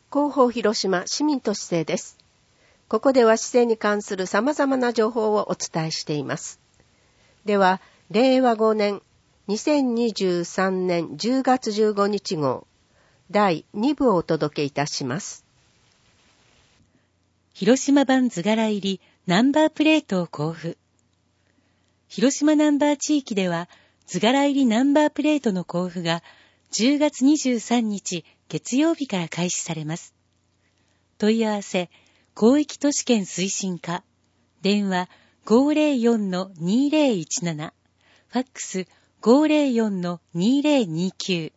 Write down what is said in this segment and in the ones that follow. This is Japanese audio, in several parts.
広報広島市民都市政です。ここでは市政に関する様々な情報をお伝えしています。では、令和5年2023年10月15日号第2部をお届けいたします。 広島版図柄入りナンバープレートを交付。広島ナンバー地域では図柄入りナンバープレートの交付が10月23日月曜日から開始されます。問い合わせ、広域都市圏推進課、電話 504-2017、ファックス 504-2029。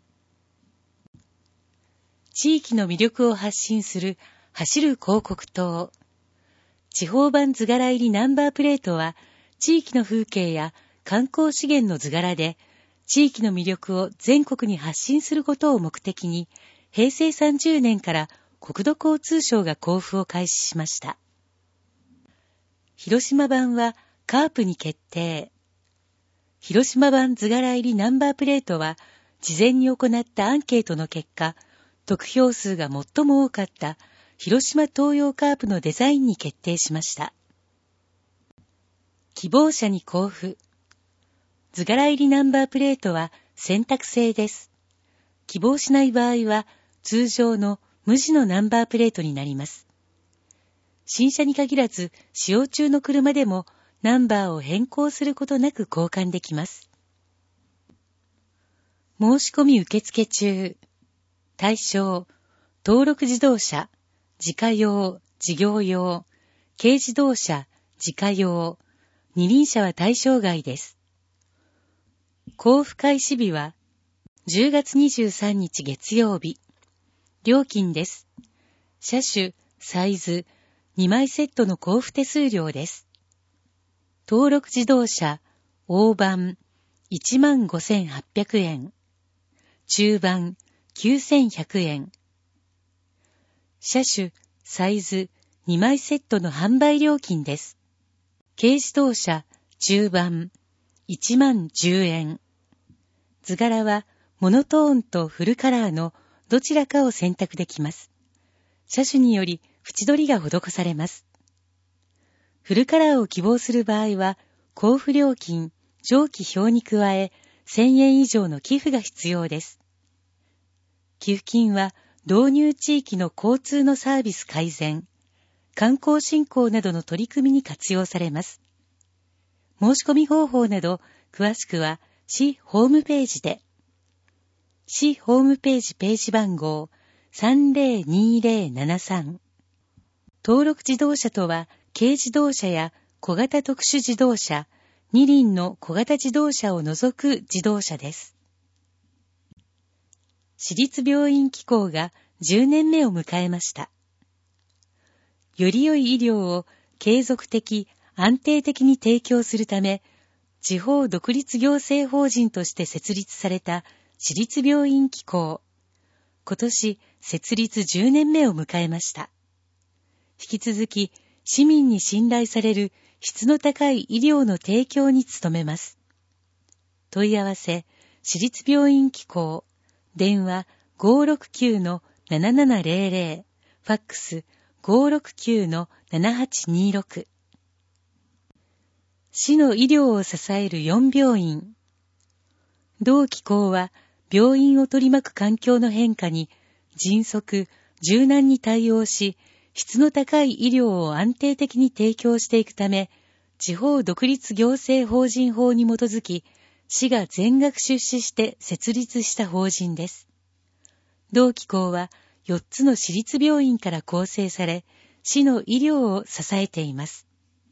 地域の魅力を発信する走る広告塔。地方版図柄入りナンバープレートは、地域の風景や観光資源の図柄で、地域の魅力を全国に発信することを目的に、平成30年から国土交通省が交付を開始しました。広島版はカープに決定。広島版図柄入りナンバープレートは、事前に行ったアンケートの結果、得票数が最も多かった広島東洋カープのデザインに決定しました。希望者に交付。図柄入りナンバープレートは選択制です。希望しない場合は通常の無地のナンバープレートになります。新車に限らず使用中の車でもナンバーを変更することなく交換できます。申し込み受付中。対象、登録自動車、自家用、事業用、軽自動車、自家用、二輪車は対象外です。交付開始日は10月23日月曜日。料金です。車種、サイズ、2枚セットの交付手数料です。登録自動車、大判、15,800円。中判、9,100円。車種、サイズ、2枚セットの販売料金です。軽自動車、中判、10,010円。図柄はモノトーンとフルカラーのどちらかを選択できます。車種により縁取りが施されます。フルカラーを希望する場合は、交付料金、上記表に加え、1,000円以上の寄付が必要です。寄付金は導入地域の交通のサービス改善、観光振興などの取り組みに活用されます。申し込み方法など、詳しくは市ホームページで。市ホームページページ番号 302073。登録自動車とは、軽自動車や小型特殊自動車、二輪の小型自動車を除く自動車です。市立病院機構が10年目を迎えました。より良い医療を継続的、安定的に提供するため、地方独立行政法人として設立された市立病院機構。今年設立10年目を迎えました。引き続き市民に信頼される質の高い医療の提供に努めます。問い合わせ、市立病院機構、電話 569-7700、ファックス 569-7826。市の医療を支える4病院。同機構は病院を取り巻く環境の変化に迅速、柔軟に対応し、質の高い医療を安定的に提供していくため、地方独立行政法人法に基づき、市が全額出資して設立した法人です。同機構は4つの市立病院から構成され、市の医療を支えています。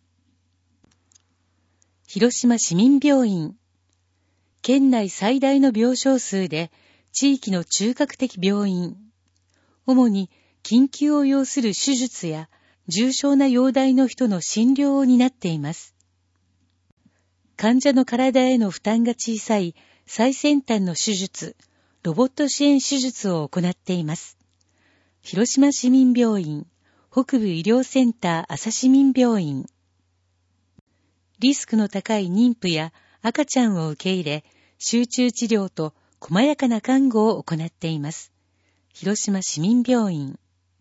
広島市民病院。県内最大の病床数で、地域の中核的病院。主に緊急を要する手術や重症な容体の人の診療を担っています。患者の体への負担が小さい最先端の手術、ロボット支援手術を行っています。広島市民病院、北部医療センター朝市民病院。リスクの高い妊婦や赤ちゃんを受け入れ、集中治療と細やかな看護を行っています。広島市民病院。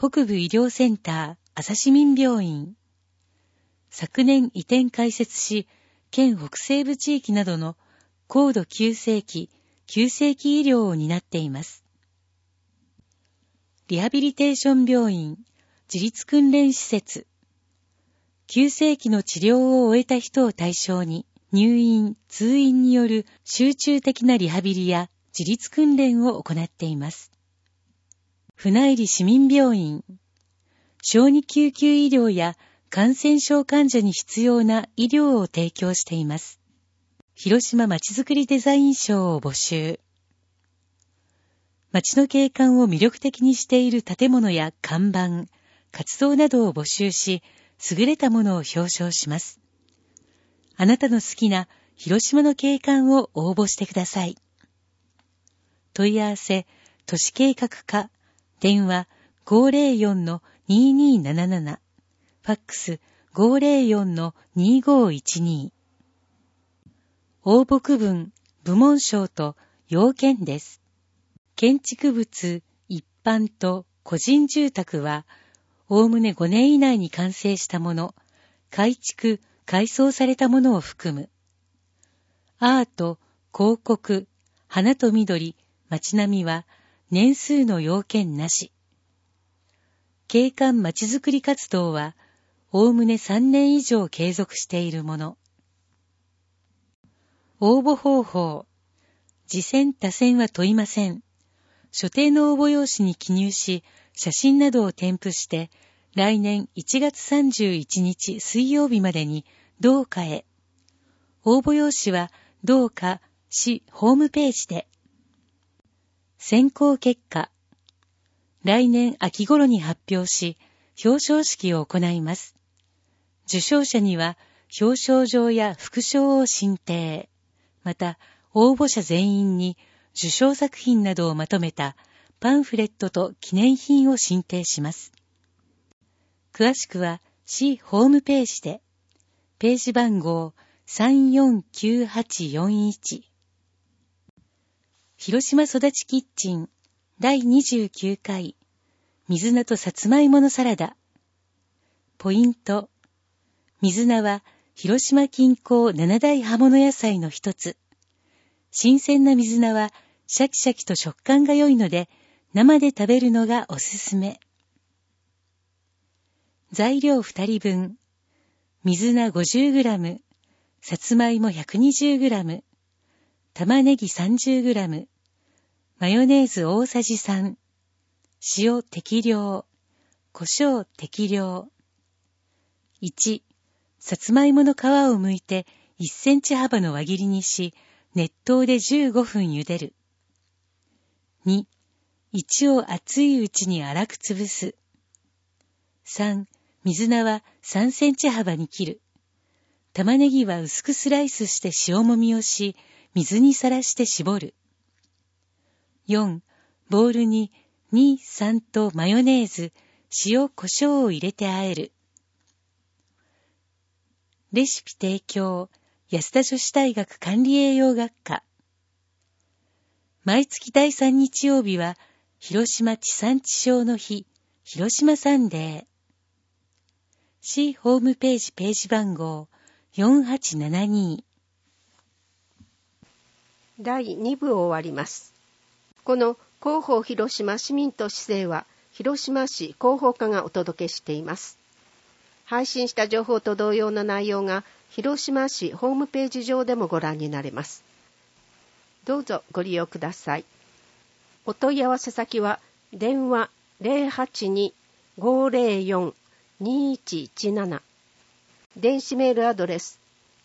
北部医療センター朝市民病院。昨年移転開設し、県北西部地域などの高度急性期、急性期医療を担っています。リハビリテーション病院、自立訓練施設。急性期の治療を終えた人を対象に、入院、通院による集中的なリハビリや自立訓練を行っています。船入市民病院、小児救急医療や感染症患者に必要な医療を提供しています。広島まちづくりデザイン賞を募集。街の景観を魅力的にしている建物や看板、活動などを募集し、優れたものを表彰します。あなたの好きな広島の景観を応募してください。問い合わせ、都市計画課、電話 504-2277、ファックス 504-2512。応募区分、部門賞と要件です。建築物、一般と個人住宅は、おおむね5年以内に完成したもの、改築、改装されたものを含む。アート、広告、花と緑、街並みは年数の要件なし。景観まちづくり活動は、おおむね3年以上継続しているもの。応募方法。次選他選は問いません。所定の応募用紙に記入し、写真などを添付して、来年1月31日水曜日までに同課へ。応募用紙は同課市ホームページで。選考結果。来年秋頃に発表し、表彰式を行います。受賞者には表彰状や副賞を進呈。また、応募者全員に受賞作品などをまとめたパンフレットと記念品を進呈します。詳しくは市ホームページで、ページ番号349841。広島育ちキッチン第29回水菜とさつまいものサラダ。ポイント。水菜は広島近郊7大葉物野菜の一つ。新鮮な水菜はシャキシャキと食感が良いので生で食べるのがおすすめ。材料2人分。水菜 50g、さつまいも 120g、玉ねぎ 30g、マヨネーズ大さじ3、塩適量、胡椒適量。1、さつまいもの皮を剥いて1センチ幅の輪切りにし、熱湯で15分茹でる。2、1を熱いうちに粗く潰す。3、水菜は3センチ幅に切る。玉ねぎは薄くスライスして塩もみをし、水にさらして絞る。4、ボウルに2、3とマヨネーズ、塩、胡椒を入れて和える。レシピ提供、安田女子大学管理栄養学科。毎月第3日曜日は、広島地産地消の日、広島サンデー。市ホームページページ番号4872。 第2部を終わります。この広報広島市民と市政は、広島市広報課がお届けしています。配信した情報と同様の内容が、広島市ホームページ上でもご覧になれます。どうぞご利用ください。お問い合わせ先は、電話 082-504-2117。電子メールアドレス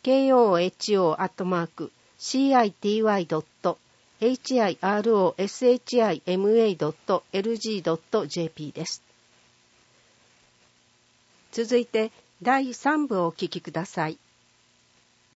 koho@city.hiroshima.lg.jp です。続いて第3部をお聞きください。